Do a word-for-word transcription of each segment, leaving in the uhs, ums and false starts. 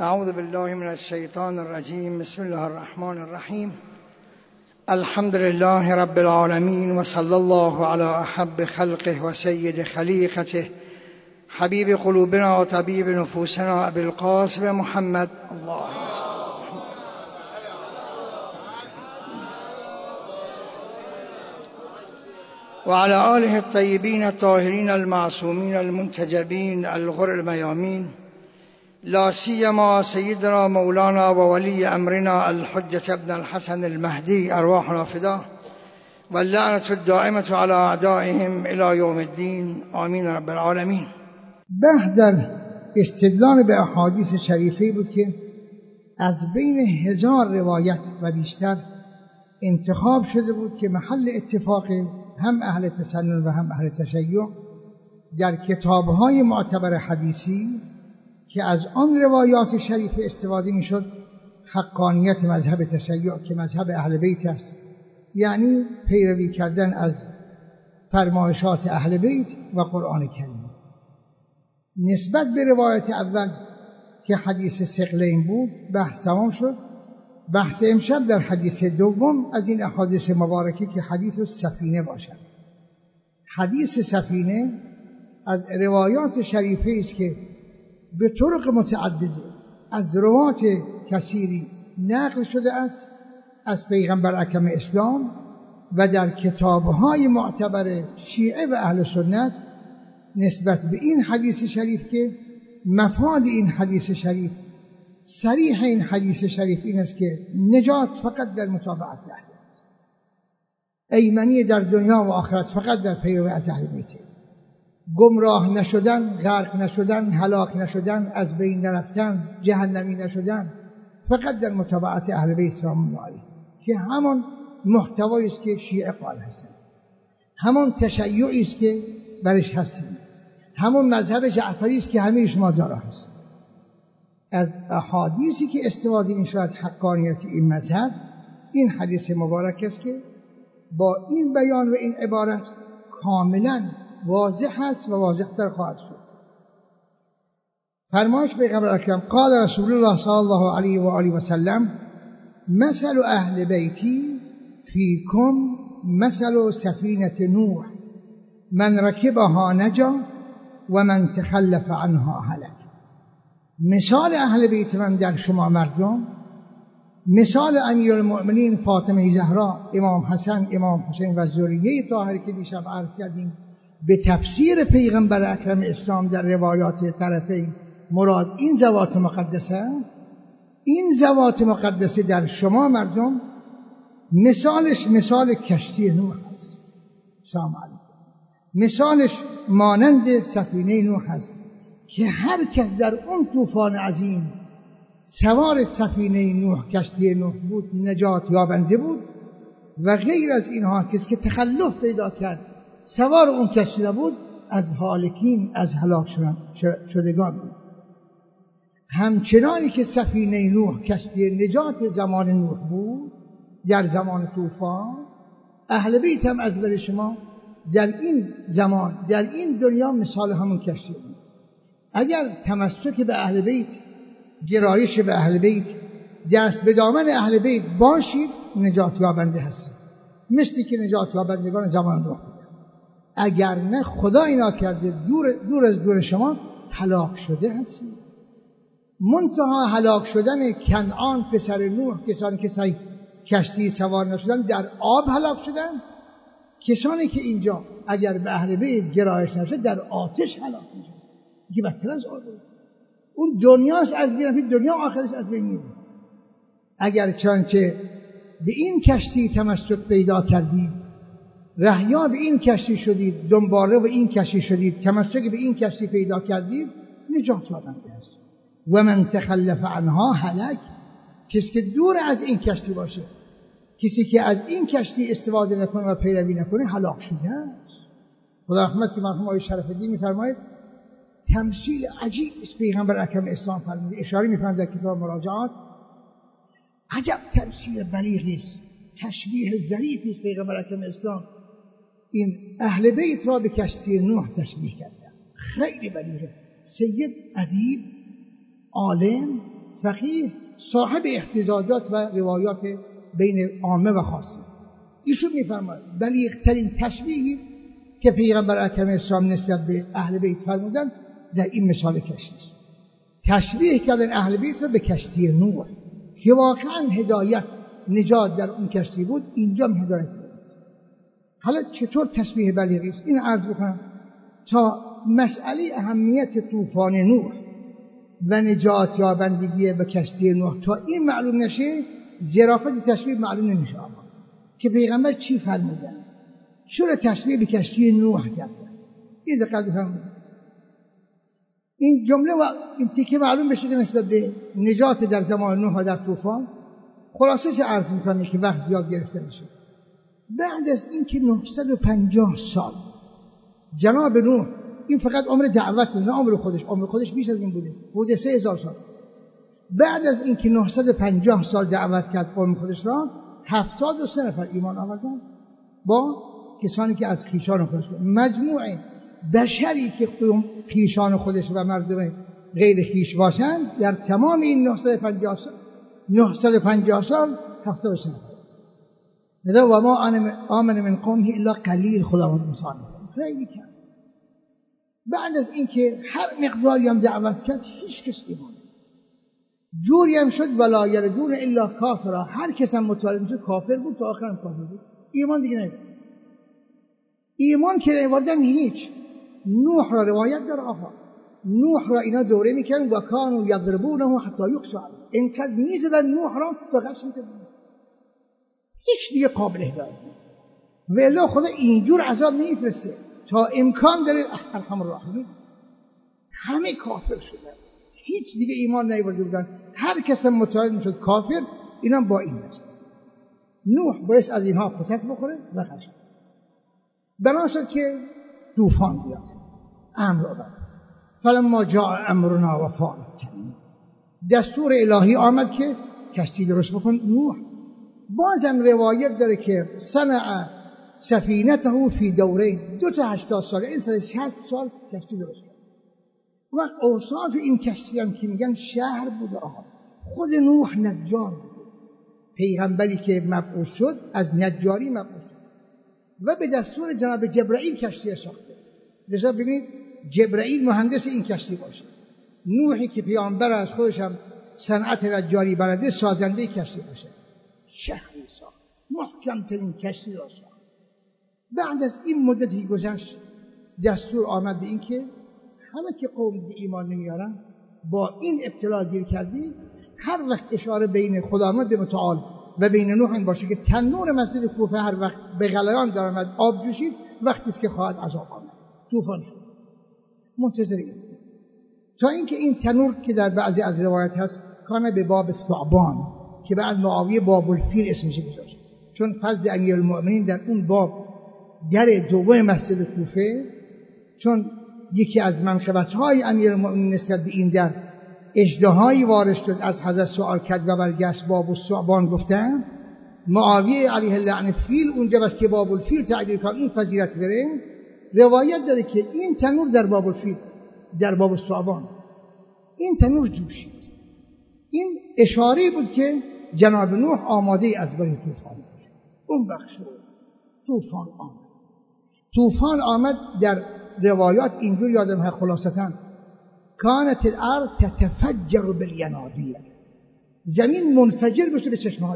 اعوذ بالله من الشیطان الرجیم. بسم الله الرحمن الرحیم. الحمد لله رب العالمین و صلی الله علی احب خلقه و سید خلیقته حبیب قلوبنا و طبیب نفوسنا ابی القاسم محمد. الله و علی آله الطیبین الطاهرین المعصومین المنتجبین الغر المیامین، لا سیما سیدنا مولانا و ولی امرنا الحجة ابن الحسن المهدی ارواحنا فداه واللعنة الدائمة على اعدائهم الى یوم الدین آمین رب العالمین. بحث در استدلال به احادیث شریفه بود که از بین هزار روایت و بیشتر انتخاب شده بود که محل اتفاق هم اهل تسنن و هم اهل تشیع در کتاب‌های معتبر حدیثی که از آن روایات شریفه استفاده میشد حقانیت مذهب تشیع که مذهب اهل بیت است، یعنی پیروی کردن از فرمایشات اهل بیت و قرآن کریم. نسبت به روایت اول که حدیث ثقلین بود بحث تمام شد. بحث امشب در حدیث دوم از این احادیث مبارکه که حدیث سفینه باشد. حدیث سفینه از روایات شریفه است که به طرق متعدده از روات کثیری نقل شده است از پیغمبر اکرم اسلام و در کتاب‌های معتبر شیعه و اهل سنت نسبت به این حدیث شریف که مفاد این حدیث شریف، صریح این حدیث شریف این است که نجات فقط در متابعت اهل بیت، ایمنی در دنیا و آخرت فقط در پیروی از اهل بیت، گمراه نشدن، غرق نشدن، هلاک نشدن، از بین نرفتن، جهنمی نشدن فقط در متابعت اهل بیت سلام الله علیهم که همان محتوایی است که شیعه قائل هستند، همان تشیعی است که برش هستیم، همون مذهب جعفری است که همه شما دارا هست. از احادیثی که استفاده می‌شود حقانیت این مذهب این حدیث مبارک است که با این بیان و این عبارت کاملا واضح است و واضح‌تر خواهد شد. فرمایش پیغمبر اکرم قال رسول الله صلی الله علیه و آله و سلم مثل اهل بیتی فیکم مثل سفینه نوح من رکبها نجا و من تخلف عنها هلک. مثال اهل بیت من در شما مردم مثال امیرالمؤمنین فاطمه زهرا، امام حسن، امام حسین و ذریه طاهر که دیشب عرض کردیم به تفسیر پیغمبر اکرم اسلام در روایات طرفین مراد این ذوات مقدسه، این ذوات مقدسه در شما مردم مثالش مثال کشتی نوح است. سلام علیکم. مثالش مانند سفینه نوح است که هر کس در اون طوفان عظیم سوار سفینه نوح کشتی نوح بود نجات یابنده بود و غیر از اینها کسی که تخلف پیدا کرد سوار اون کشتی نبود از هالکین، از هلاک شدگان بود. همچنانی که سفینه نوح کشتی نجات زمان نوح بود در زمان طوفان، اهل بیت هم از بر شما در این زمان در این دنیا مثال همون کشتی بود. اگر تمسک به اهل بیت، گرایش به اهل بیت، دست به دامن اهل بیت باشید نجات یابنده هستید، مثل که نجات یابندگان زمان نوح بود. اگر نه خدا اینا کرده دور, دور از دور شما هلاک شده هستید. منتها هلاک شدن کنعان پسر نوح، کسانی که سعی کشتی سوار نشدن در آب هلاک شدن، کسانی که اینجا اگر به اهل بیت گرایش نشه در آتش هلاک میشن. که بدتر از آب اون دنیاست، از بین دنیا آخرش از بین میره. اگر چنانچه به این کشتی تمسک پیدا کردید، رهیا به این کشتی شدید، دنباله به این کشتی شدید، تمسک به این کشتی پیدا کردید، نجات یابنده است. و من تخلف عنها هلک. کسی که دور از این کشتی باشه، کسی که از این کشتی استفاده نکنه و پیروی نکنه هلاک شده است. خدا رحمت که مرحوم آقای شرف الدین می‌فرماید تمثیل عجیب است پیغمبر اکرم اسلام فرموده، اشاره می‌فرماید در کتاب مراجعات، عجب تمثیل بلیغی است، تشبیه ظریفی است پیغمبر اکرم اسلام این اهل بیت را به کشتی نوح تشبیه کرده. خیلی بلیغه. سید ادیب، عالم، فقیه صاحب احتجاجات و روایات بین عامه و خاصه. ایشون میفرماید بلیغ‌ترین تشبیهی که پیغمبر اکرم اسلام نسبت به اهل بیت فرمودن در این مثال کشتی است. تشبیه کردن اهل بیت را به کشتی نوح که واقعا هدایت نجات در اون کشتی بود، اینجا هم هدایت بود. حالا چطور تشبیه بلیغی است؟ این عرض بکنم تا مسئله اهمیت طوفان نوح و نجات یابندگی به کشتی نوح تا این معلوم نشه، ظرافت تشبیه معلوم نمیشه. اما که پیغمبر چی فرمودن؟ چرا تشبیه به کشتی نوح کردن؟ این دقت بفرمایید. این جمله و این تیکه معلوم بشه که نسبت به نجات در زمان نوح و در طوفان. خلاصه چه عرض میکنه که وقت زیاد گرفته میشه. بعد از اینکه نهصد و پنجاه سال جناب نوح، این فقط عمر دعوت بود نه عمر خودش، عمر خودش بیش از این بوده، بوده سه هزار سال. بعد از اینکه نهصد و پنجاه سال دعوت کرد قوم خودش را، هفتاد و سه نفر ایمان آوردن با کسانی که از خویشان خودش بود. مجموع بشری که خویشان خودش و مردم غیر خویش باشند در تمام این نهصد و پنجاه سال نهصد و پنجاه سال هفتاد و سه نفر. لذا و ما آمن من قومه الا قلیل، خداوند متعال خیلی کم. بعد از اینکه هر مقداری هم دعوت کرد هیچ کس ایمان جوری هم شد ولا یردون الا کافرا، هر کس هم متولد میشد کافر بود تا آخرم کافر بود، ایمان دیگه نیست. ایمان که نیاوردن هیچ. نوح را روایت داره آقا، نوح را اینا دوره میکنن و کانوا یضربونه حتی یخشع، اینقدر میزدن نوح را تا غش میکردن، هیچ دیگه قابل هدایت نیست. و الا خدا اینجور عذاب نمیفرسته تا امکان داره ارحم الراحمین. همه کافر شدن، هیچ دیگه ایمان نیاورده بودن، هر کس متولد میشد کافر. اینا با این است نوح باید از اینها کتک بخوره و غش. بنا شد که طوفان بیاد، امر آورد. فلما جاء امرنا و فارت التنور، دستور الهی آمد که کشتی درست بکن. نوح بازم روایت داره که صنع سفینته فی دوره، دو تا هشتاد سال، این سال شصت سال کشتی درست کرد. و اوصاف این کشتی هم که میگن شهر بود آقا. خود نوح نجار بود، پیغمبری که مبعوث شد از نجاری مبعوث شد و به دستور جناب جبرائیل کشتی ساخته. لذا ببینید جبرائیل مهندس این کشتی باشه، نوحی که پیامبر از خودش هم صنعت نجاری بلده سازنده کشتی باشه. شهری ساخت، محکمترین کشتی را ساخت. بعد از این مدتی گذشت دستور آمد به این که حالا که قوم به ایمان نمیارن، با این ابتلا گیر کردی، هر وقت اشاره بین خداوند متعال و بین نوح این باشه که تنور مسجد کوفه هر وقت به غلیان درآمد آب جوشید، وقتی است که خواهد عذاب آمد. طوفان شد. منتظر این تا اینکه این تنور که در بعضی از روایت هست کانه به باب ثعبان که بعد معاویه باب الفیل اسمش گذاشت، چون فضل امیرالمؤمنین در اون باب در دوم مسجد کوفه، چون یکی از منقبت‌های امیرالمؤمنین نسبت به این در اژدهایی وارد شد از حضرت سوال کرد و برگشت باب الثعبان گفتن، معاویه علیه اللعنه فیل اونجا بس که باب الفیل تعبیر کرد این فضیلت بره. روایت داره که این تنور در باب الفیل در باب الثعبان این تنور جوشید. این اشاره بود که جناب نوح آماده از برای طوفان بود. اون بخش شد طوفان آمد. طوفان آمد در روایات اینجور یادم هست خلاصتاً کانت الارض تتفجر بالینابیع، زمین منفجر بشه به چشمه‌های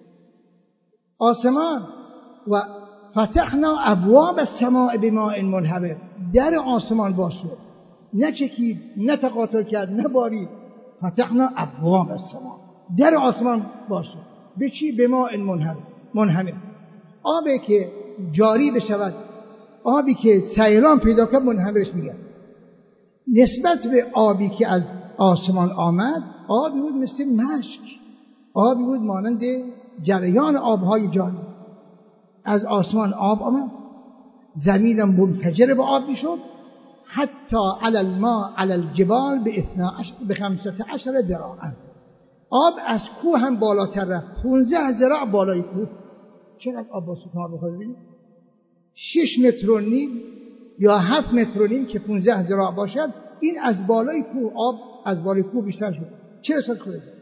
آسمان. و فتحنا ابواب السماء بماء منهمر، در آسمان باز شد، نه چکید نه تقاطر کرد نه بارید. فتحنا ابواب السماء، در آسمان باز شد. به چی؟ بماء منهمر، منهمر، آبی که جاری بشود، آبی که سیلان پیدا کرد منهمرش میگن. نسبت به آبی که از آسمان آمد، آبی بود مثل مشک، آبی بود مانند جریان آبهای جاری. از آسمان آب آمد، زمین منفجر به آب میشد، حتی علی الماء علی الجبال به اثنا عشر به خمسة عشر ذراعا، آب از کوه هم بالاتر رفت، پانزده ذراع بالای کوه. چقدر آب با سطوح بخواد ببینید، شش متر و نیم یا هفت متر و نیم که پانزده ذراع باشد، این از بالای کوه، آب از بالای کوه بیشتر شد. چه رسد خودت؟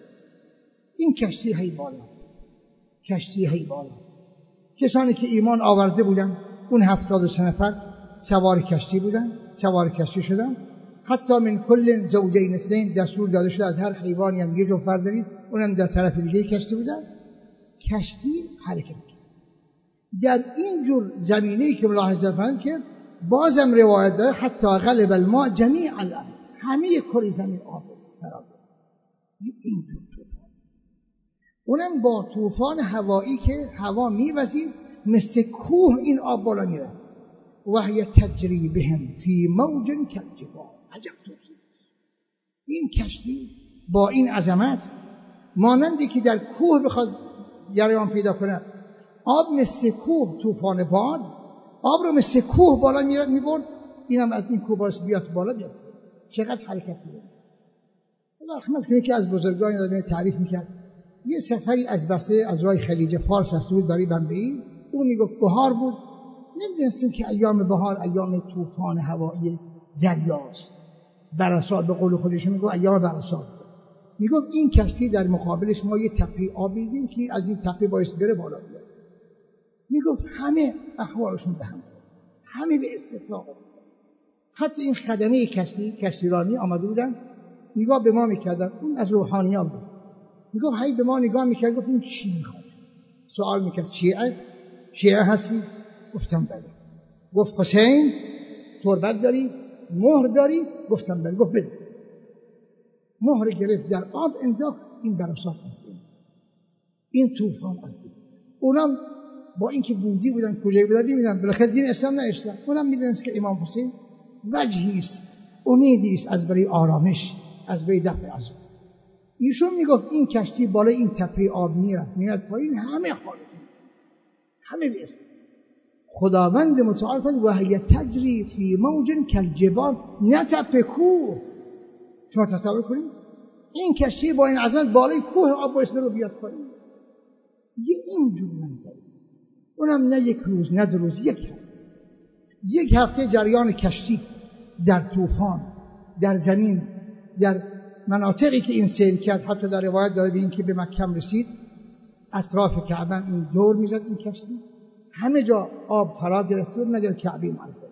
این کشتی هی بالا، کشتی هی بالا. کسانی که ایمان آورده بودن اون هفتاد و سه نفر سوار کشتی بودن، سوار کشتی شدن. حتی من کل زوجین اثنین دستور داده شد از هر حیوانی هم یه جفت بردارید، اونم در طرف دیگه کشتی بودن. کشتی حرکت کرد. در این جور زمینه‌ای که ملاحظه فرمایید که بازم روایت داره حتی غلب الماء جمیع الارض، همه کره زمین آب فرا گرفت. این جور طوفان، اونم با طوفان هوایی که هوا میوزید مثل کوه این آب بالا میره. وهی تجری بهم فی موج کالجبال. عجب طوفان. این کشتی با این عظمت مانندی که در کوه بخواد جریان پیدا کنه، آب مثل کوه، طوفان باد آب رو مثل کوه بالا میبرد، اینم از این کوه باز بیاد بالا بیاد. چقدر حرکت می‌کنه. رحمت کنید که از بزرگان یادم تعریف میکرد یه سفری از بصره از راه خلیج فارس رفته بود برای بمبئی. او میگفت بهار بود، نمیدونستیم که ایام بهار ایام طوفان هوایی دریاست، برسات به قول خودشون میگفت ایام برسات. میگفت این کشتی در مقابلش ما یه تپه آب دیدیم که از این تپه باعث بره بالا بیاد. میگفت همه احوالشون به هم خورد، همه به استفراغ افتاد. حتی این خدمه کشتی کشتیرانی آمده بودن نگاه به ما میکردن، اون از روحانیان بود. میگفت هی به ما نگاه میکرد، گفت این چی میخواد؟ سوال میکرد شیعه؟ شیعه هستی؟ گفتم بله. گفت حسین تربت داری؟ مهر داری؟ گفتم بله. گفت بده. مهر گرفت در آب انداخت، این براسات از بین، این طوفان از بین. اونم با اینکه بودی بودن کجایی بودن نمیدونن، بالاخره دین اسلام نوشتن. اونم میدونست که امام حسین وجهیست، امیدیست از برای آرامش، از برای دفع عذاب. ایشون میگفت این کشتی بالای این تپه آب میرفت میاد پایین، همه حالشون همه بیست. خداوند متعال فرمود و هی تجری فی موج کالجبال، نه تپه کوه. شما تصور کنید این کشتی با این عظمت بالای کوه آب باعث رو بیاد پایین. یه اینجور منظره، اونم نه یک روز نه دو روز، یک هفته. یک هفته جریان کشتی در طوفان، در زمین، در مناطقی که این سیل کرد. حتی در روایت داره به این که به مکه رسید، اطراف کعبه این دور میزد این کشتی، همه جا آب فرا گرفت مگر کعبه معظم.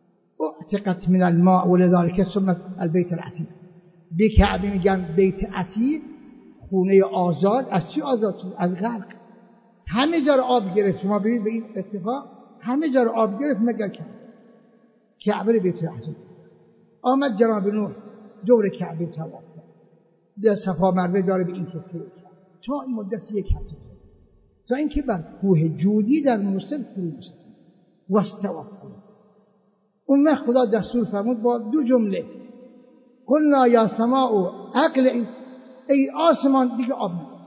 اعتقت من الماء ولذلك سمت البیت العتیق. به کعبه میگن بیت عتیق، خونه آزاد. از چی آزاد شد؟ از غرق. همه جا رو آب گرفت. شما ببینید به این ارتفاع همه جا رو آب گرفت مگر کعبه. کعبه رو بیت العتیق. آمد جناب نوح دور کعبه طواف کرد، در صفا مروه داره به این کسی کرد تا این مدت یک هفته کرد، تا اینکه بر کوه جودی در موصل فرو نشست و استوت علیه. اون وقت خدا دستور فرمود با دو جمله، قلنا یا سماء اقلعی، ای آسمان دیگه آب نبار،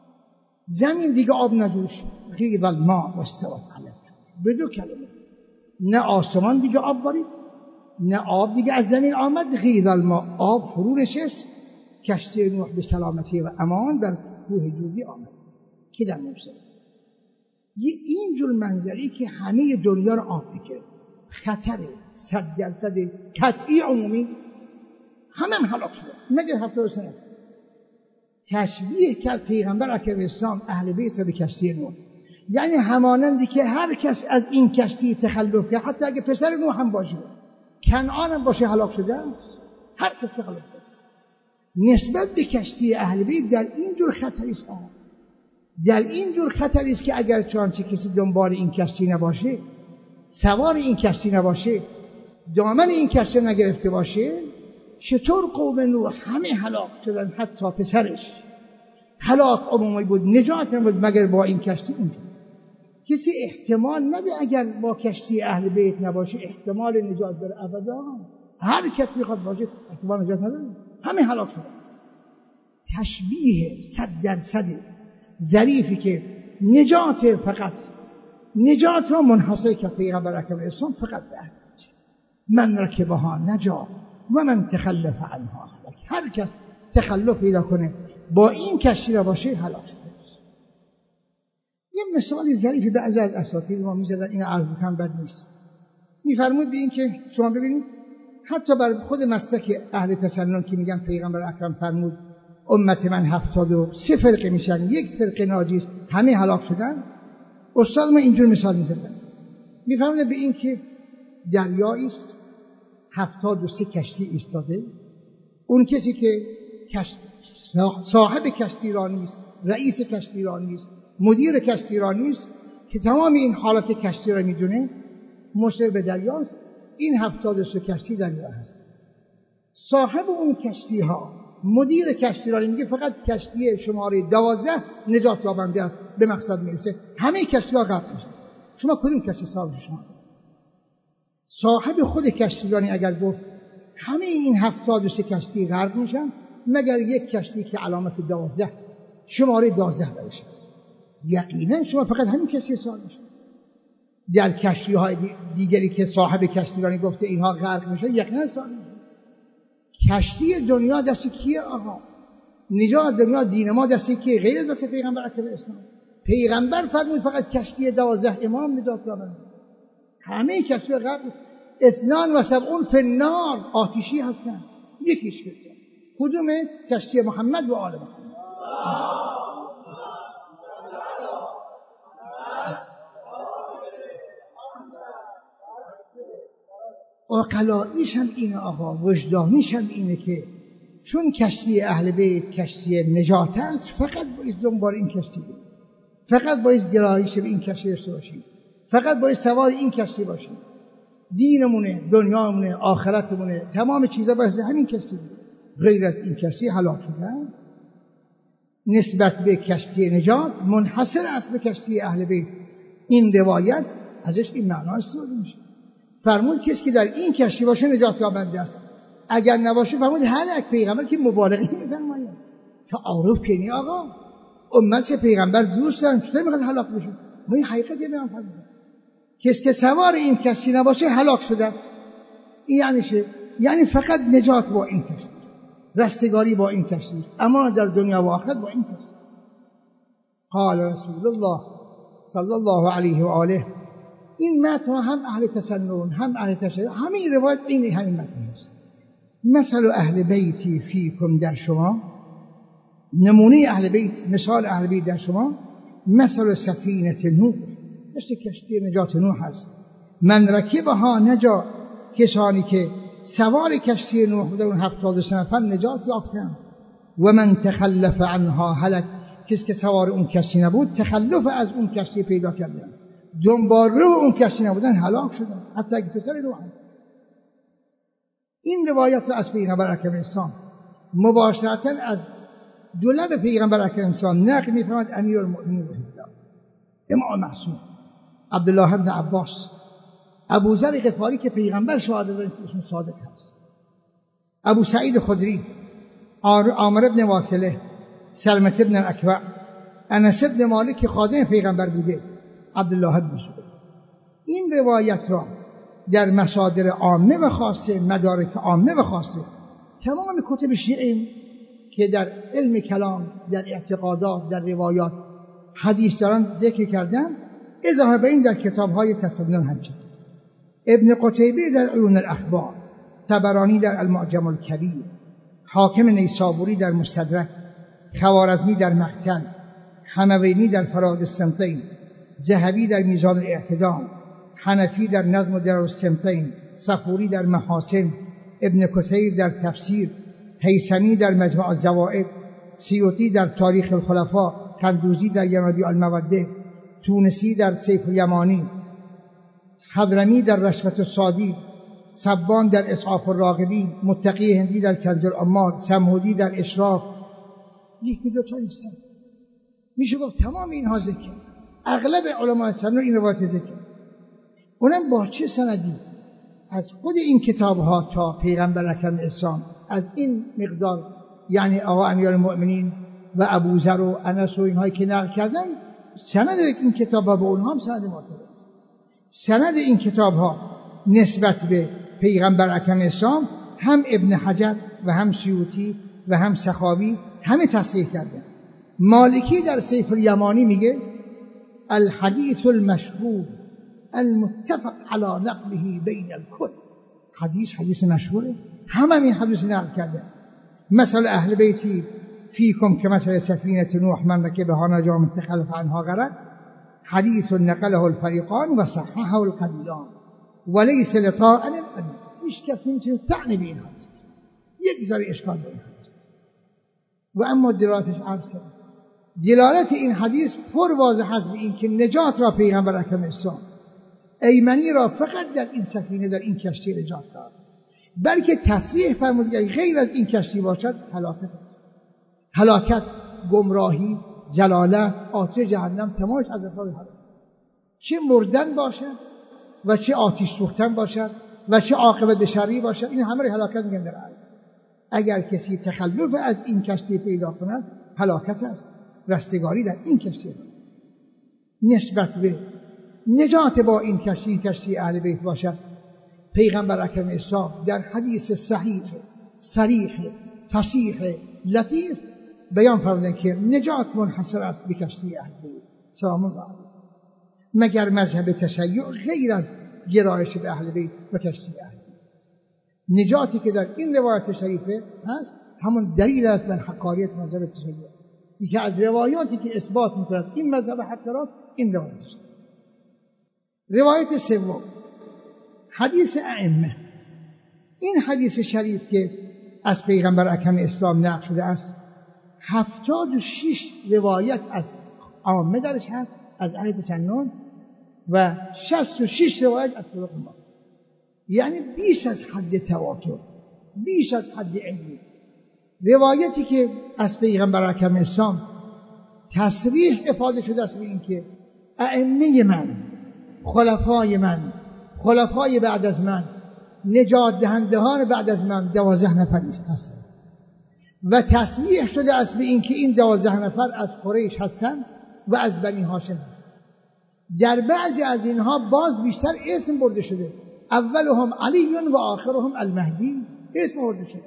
زمین دیگه آب نجوش، غیض الماء و استوت علیه. به دو کلمه، نه آسمان دیگه آب بارید، نه آب دیگه از زمین آمد. غیض الماء، آب فرو نشست. کشتی نوح به سلامتی و امان در کوه جودی آمد که در موصل. یه اینجور منظری که همه دنیا رو آب میگیره، خطره صد درصد قطعی عمومی، همه هم هلاک شده مگر هفتاد و سه نفر. تشبیه کرد پیغمبر اکرم اسلام اهل بیت رو به کشتی نوح، یعنی همانندی که هر کس از این کشتی تخلف کرد، حتی اگه پسر نوح هم باشه، کنعان هم باشه، هلاک شده است. هر کس تخلف کرد نسبت به کشتی اهل بیت در این جور خطری است. در این جور خطری است که اگر چانچه کسی دنبال این کشتی نباشه، سوار این کشتی نباشه، دامن این کشتی نگرفته باشه، چطور قوم نوح همه هلاک شدن، حتی پسرش هلاک عمومی بود، نجات نبود مگر با این کشتی. اونجا کسی احتمال نده اگر با کشتی اهل بیت نباشه احتمال نجات داره. ابدا، هر کس میخواد باشه احتمال نجات نداره، همه هلاک شدن. تشبیه صد درصد ظریفی که نجات، فقط نجات را منحصر که پیغمبر اکرم اسلام فقط به اهل بیت، من رکبها نجا و من تخلف عنها هلک. هر کس تخلف پیدا کنه با این کشتی را باشه هلاک شده. یه مثالی ظریفی بعضی از اساتید ما میزدن، این عرض بکنم بد نیست. میفرمود به این که شما ببینید حتی بر خود مسلک اهل تسنن که میگن پیغمبر اکرم فرمود امت من هفتاد و سه فرقه میشن، یک فرقه ناجی همه هلاک شدن. استاد ما اینجور مثال میزدن، میفهمده به این که دریایی است، هفتاد و سه کشتی ایستاده، اون کسی که صاحب کشتی را نیست، رئیس کشتی را نیست، مدیر کشتی را نیست، که تمام این حالت کشتی را میدونه، مشرف به دریاست. این هفتاد و سه کشتی دریا هست. صاحب اون کشتی ها، مدیر کشتی را میگه فقط کشتی شماره دوازده نجات یابنده است، به مقصد میرسه، همه کشتی ها غرق میشن. شما کدوم کشتی صاحب شما؟ صاحب خود کشتیرانی اگر گفت همه این هفتاد و سه کشتی غرق میشن مگر یک کشتی که علامت دوازده شماره دوازده برش هست، یقینا شما فقط همین کشتی صاحب میشن. در کشتی های دیگری که صاحب کشتیرانی گفته اینها غرق میشن یقینا صاحب میشن. کشتی دنیا دست کیه آقا؟ نجات دنیا دین ما دستی که غیر دست پیغمبر اکرم اسلام. پیغمبر فرمود فقط کشتی دوازده امام نجات یابند، همه کشتی غرق. اثنان و سبعون فی النار، آتشی هستن، یکیش کشتی کدومه؟ کشتی محمد و آل محمد. عقلاییش هم اینه آقا، وجدانیش هم اینه که چون کشتی اهل بیت کشتی نجات است، فقط باید دنبال این کشتی بود، فقط باید گرایش به این کشتی داشته باشیم، فقط باید سوار این کشتی باشیم. دینمونه، دنیامونه، آخرتمونه، تمام چیزا باید همین کشتی بود. غیر از این کشتی هلاک شدن. نسبت به کشتی نجات منحصر است به کشتی اهل بیت. این روایت ازش این معنا استفاده میشه. فرمود کسی که در این کشتی باشه نجات یابنده است، اگر نباشه فرمود هلاک. پیغمبر که مبالغه نمی‌فرماید، تعارف کنی آقا، امت پیغمبر دوست دارن، چطور میخواد هلاک بشه؟ ما این حقیقت بیان فرمودیم، کسی که سوار این کشتی نباشه هلاک شده است. این یعنی چه؟ یعنی فقط نجات با این کشتی است، رستگاری با این کشتی است، اما در دنیا و آخرت با این کشتی. قال رسول الله صلی الله علیه و آله. این متن هم اهل تسنن هم اهل تشیع، همین روایت این همین متن است. مثل اهل بیتی فیکم، در شما، نمونه اهل بیت، مثال اهل بیت در شما، مثل سفینه نوح، مثل کشتی نجات نوح هست. من رکبها نجا، کسانی که سوار کشتی نوح بودن اون هفتاد و سه نفر نجات یافتند. و من تخلف عنها هلک، کسی که سوار اون کشتی نبود تخلف از اون کشتی پیدا کردن، دنبال رو اون کشتی نبودن، هلاک شدن، حتی اگه پسر نوح. این روایت را از پیغمبر اکرم اسلام مباشرتا از دو لب پیغمبر اکرم اسلام نقل می‌فرماید امیرالمؤمنین رحمه الله، امام معصوم عبدالله بن عباس، ابو ذر غفاری که پیغمبر شهادت دادن که اسم صادق هست، ابو سعید خدری، عامر بن واصله، سلمة بن الاکوع، انس بن مالک که خادم پیغمبر بوده، عبدالله بن زبیر. این روایت را در مصادر عامه و خاصه، مدارک عامه و خاصه، تمام کتب شیعه که در علم کلام، در اعتقادات، در روایات حدیث دارن ذکر کردن، اضافه به این در کتاب‌های تسنن همچنین. ابن قتیبه در عیون الاخبار، طبرانی در المعجم الکبیر، حاکم نیسابوری در مستدرک، خوارزمی در مقتل، حموینی در فرائض السمتین، ذهبی در میزان الاعتدال، حنفی در نظم السمتین، صفوری در محاسن، ابن کثیر در تفسیر، هیثمی در مجمع الزوائد، سیوطی در تاریخ الخلفاء، کندوزی در ینابیع الموده، تونسی در سیف الیمانی، حضرمی در رشوة الصادی، سبان در اسعاف الراغبین، متقی هندی در کنز العمال، سمهودی در اشراف. یکی دو تا نیستن، میشه گفت تمام اینها ذکر. اغلب علماء سنن این روایت ذکر، اونم با چه سندی؟ از خود این کتاب ها تا پیغمبر اکرم اسلام از این مقدار، یعنی آقا امیرالمؤمنین و ابو ذر و انس و اینهایی که نقل کردن، سند این کتاب ها به اونها هم سند معتبر. سند این کتاب ها نسبت به پیغمبر اکرم اسلام هم ابن حجر و هم سیوطی و هم سخاوی همه تصحیح کردن. مالکی در سیف الیمانی میگه الحدیث المشهور المتفق على نقله بین الکل. حدیث حدیث مشهوره، همه این حدیث نقل کرده. مثل اهل بیتی فیکم که مثل سفینه نوح من رکبها نجا من تخلف عنها غرق حدیث نقله الفریقان و صححه القبیلان ولیس لطاعن القدیم. هیچ کس نمیتونه طعن به این حدیث، یک ذره اشکال به این حدیث. و اما دلالتش عرض کردم، دلالت این حدیث پر واضح است به این که نجات را پیغمبر اکرم اسلام ایمنی را فقط در این سفینه، در این کشتی نجات داد، بلکه تصریح فرمود که غیر از این کشتی باشد هلاکت هلاکت گمراهی، جلالت، آتش جهنم، تمامش از افراد هلاکت، چه مردن باشد و چه آتش سوختن باشد و چه عاقبت شری باشد، این همه را هلاکت میگن در عالم. اگر کسی تخلف از این کشتی پیدا کند هلاکت است، رستگاری در این کشتی است. نسبت به نجات با این کشتی، این کشتی اهل بیت باشد، پیغمبر اکرم اسلام در حدیث صحیح صریح فصیح لطیف بیان فرمودند که نجات منحصر است به کشتی اهل بیت سلام الله علیهم، مگر مذهب تشیع غیر از گرایش به اهل بیت و کشتی اهل بیت. نجاتی که در این روایت شریفه هست همون دلیل است بر حقانیت مذهب تشیع، یکی از روایاتی که اثبات می‌کند این مذهب حق راست این روایت است. روایت سوم حدیث ائمه. این حدیث شریف که از پیغمبر اکرم اسلام نقل شده است هفتاد و شش روایت از عامه درش هست از اهل تسنن و شصت و شش روایت از طرق ما، یعنی بیش از حد تواتر، بیش از حد علمی. روایتی که از پیغمبر اکرم اسلام تصریح افاده شده است به این که ائمه من، خلفای من، خلفای بعد از من، نجات دهندگان بعد از من دوازده نفر هستند و تصریح شده است به این که این دوازده نفر از قریش هستند و از بنی هاشم هستند. در بعضی از اینها باز بیشتر اسم برده شده، اولهم علی و آخرهم المهدی، اسم برده شده.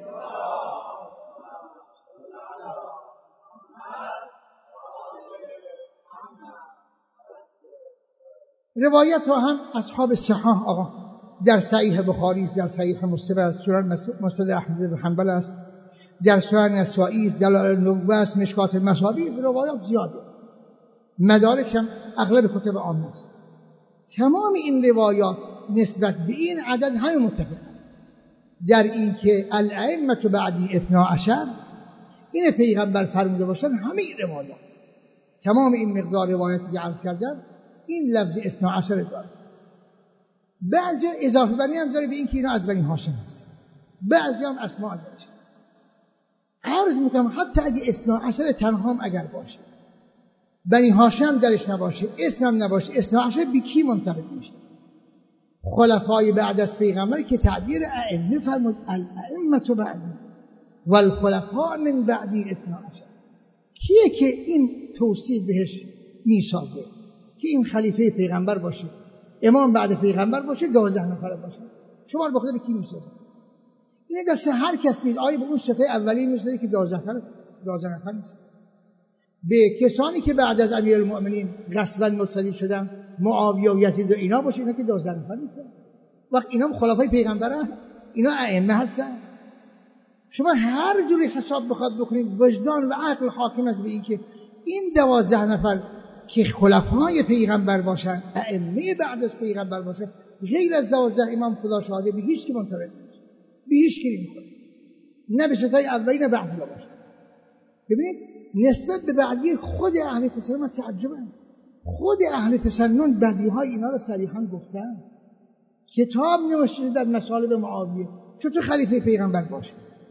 روایت ها هم اصحاب صحاح آقا در صحیح بخاری است، در صحیح مسلم است، سنن مسند احمد بن حنبل است، در سنن نسائی است، دلائل النبوه است، مشکات المصابیح، روایات زیاده، مدارکش هم اغلب کتب عامه است. تمام این روایات نسبت به این عدد همه متفقند در این که الائمه بعدی اثنا عشر این پیغمبر فرموده باشن. همه این روایات، تمام این مقدار روایاتی که عرض کردم این لفظ اثنا عشر داره. بعضی اضافه بر این هم داره به این که اینا از بنی هاشم هست، بعضی هم اسماء درش هست. عرض میکنم حتی اگه اثنا عشر تنها هم اگر باشه، بنی هاشم درش نباشه، اسم هم نباشه، اثنا عشر به کی منطبق میشه؟ خلفای بعد از پیغمبر که تعبیر ائمه فرمود الائمه بعدی والخلفاء من بعدی اثنا عشر. کیه که این توصیف بهش میسازه که این خلیفه پیغمبر باشه، امام بعد پیغمبر باشه، دوازده نفر باشه؟ شما رو بخدا به کی میسازه؟ این دست هر کس بید آیا به اون صفحه اولی میسازه که دوازده نفر دوازده نفر نیست؟ به کسانی که بعد از امیرالمؤمنین غصبا مستدید شدن، معاویه و یزید و اینا باشه، اینا که دوازده نفر نیستن. وقت اینا خلفای پیغمبرن، اینا ائمه هستن. شما هر جوری حساب بخواد بکنید وجدان و عقل حاکم است به این که این دوازده نفر که خلفای پیغمبر باشن، ائمه بعد از پیغمبر باشن، غیر از دوازده امام خدا شاهده به هیچ کی منطبق نیست، به هیچ کی نمیخوره، نه به ستای اولین نه بعدی باشه. ببینید نسبت به بعدی خود اهل تسنن تعجبن، خود اهل تسنن بدیهای اینا رو صریحا گفتن. کتاب نوشته در مصالب معاویه چطور خلیفه پیغمبر باشه؟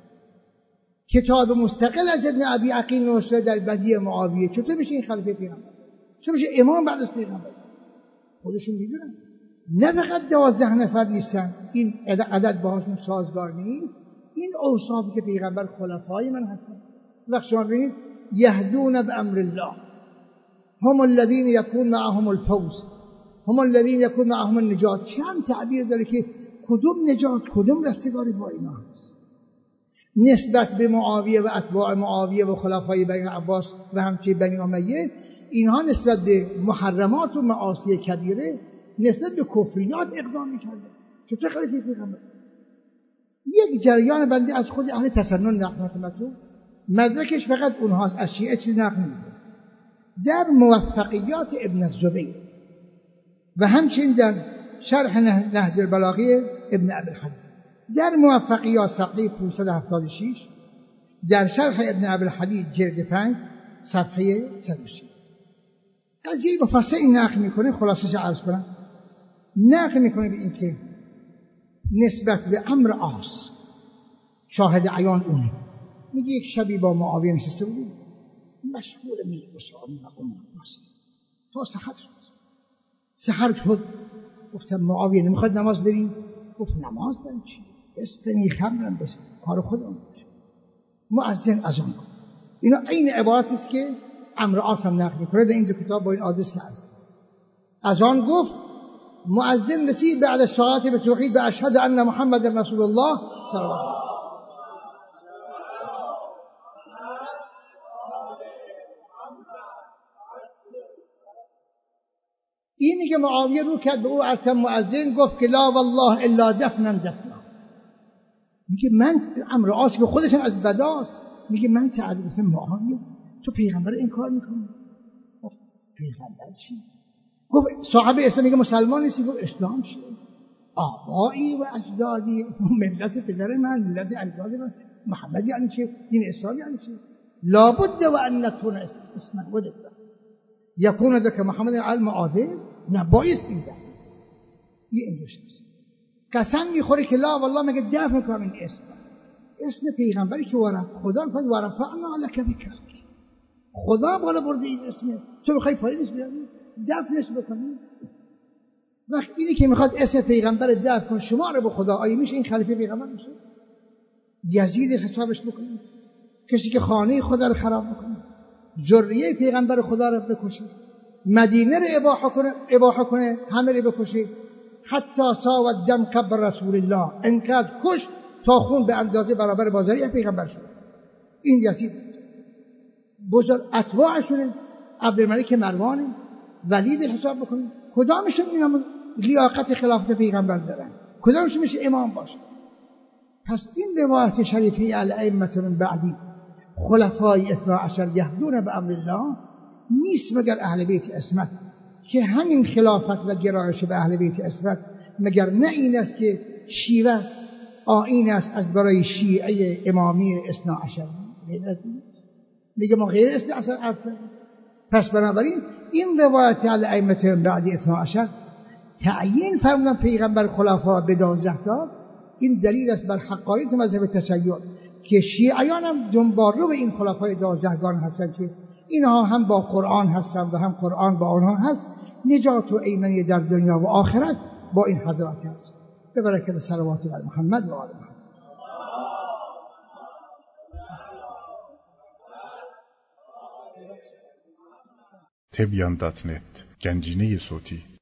کتاب مستقل از ابن ابی عقیل نوشته در بدیع معاویه چطور میشه این خلیفه پیغمبر؟ چطور میشه امام بعد از پیغمبر؟ خودشون میدونن. نه فقط دوازده نفر نیستن، این عدد باهاشون سازگار نیست. این اوصافی که پیغمبر خلفای من هستن. وقت شما ببینید یهدون بامر الله، هم الذین یکون معهم الفوز، هم الذین یکون معهم النجات. چند تعبیر داره که کدوم نجات کدوم رستگاری با اینا هست. نسبت به معاویه و اتباع معاویه و خلفای بنی عباس و همچنین بنی امیه، اینها نسبت به محرمات و معاصی کبیره، نسبت به کفریات اقدام می‌کردند. چطور خلیفه پیغمبر؟ یک جریان بنده از خود اهل تسنن نقل مطلوب مدرکش فقط اونهاست، از شیعه چیز نقل نمیکنه. در موفقیات ابن الزبیر و همچنین در شرح نهج البلاغه ابن ابی الحدید، در موفقیات صفحه پانصد و هفتاد و شش، در شرح ابن ابی الحدید جلد پنج صفحه صد و سی قضیه مفصل این نقل میکنه. خلاصش عرض کنم، نقل میکنه به این که نسبت به عمرو عاص شاهد عیان اونه، میگه یک شبی با معاویه نشسته بودیم مشغول می مسائل مقام عباس تا سحر شد. سحر شد گفتم معاویه نمیخواد نماز بریم؟ گفت نماز بریم چی؟ اسقنی خمرم بشه کار خودم باشه. مؤذن اذان کن. اینا عین عبارتی است که عمرو عاص هم نقل میکنه در این دو کتاب با این آدرس که عرض. اذان گفت، مؤذن رسید بعد الصلاه به توحید به اشهد ان محمد رسول الله صلی الله علیه و آله. اینی که معاویه رو کرد به او عرض کردم، مؤذن گفت که لا والله الا دفنن دفنا. میگه من عمرو عاص که خودشون از بداست، میگه من تعجب گفتم معاویه تو پیغمبر این کار میکنی؟ گفت پیغمبر چی؟ گفت صاحب اسلام. میگه مسلمان نیستی؟ گفت اسلام چیه؟ آبایی و اجدادی ملت پدر من، ملت اجداد من محمد یعنی چه؟ دین اسلام یعنی چه؟ لابد و ان نتون اسمه ودک یکون ذک محمد علم عادل نبایست این دفن. یه اینجاش هست قسم میخوره که لا والله مگه دفن کنم این اسم اسم پیغمبری که ورف خدا میخواد ورفعنا لک ذکرک، خدا بالا برده این اسم، تو میخوای پایینش بیاری دفنش بکنی؟ وقت اینی که میخواد اسم پیغمبر دفن کن شما رو به خدا، آیا میشه این خلیفه پیغمبر میشه؟ یزید حسابش بکنید، کسی که خانه خدا رو خراب بکنه، ذریه پیغمبر خدا رو بکشه، مدینه رو اباحه کنه اباحه کنه همه رو بکشه، حتی ساوت دم قبر رسول الله، انقدر کش تا خون به اندازه برابر بازاری پیغمبر شد. این یزید بزرگ اتباعشونه، عبدالملک مروان ولید حساب بکنید، کدامشون اینا لیاقت خلافت پیغمبر دارن؟ کدامشون میشه امام باشه؟ پس این روایت شریفه الائمه من بعدی خلفای اثنا عشر یهدون به امر الله نیست مگر اهل بیت عصمت، که همین خلافت و گرایش به اهل بیت عصمت مگر نه این است که شیوه است، آیین است از برای شیعه امامی اثنا عشر؟ غیر از این میگه ما غیر اثنا عشر عرض کردیم. پس بنابراین این روایت الائمه من بعد اثنا عشر تعیین فرمودن پیغمبر خلفا به دوازده تا، این دلیل است بر حقانیت مذهب تشیع که شیعیان هم دنبالرو به این خلفای دوازدهگان هستند که اینها هم با قرآن هستند و هم قرآن با آنها هست. نجات و ایمنی در دنیا و آخرت با این حضرات هست. به برکت صلوات بر محمد و آل محمد. تبیان دات نت گنجینه صوتی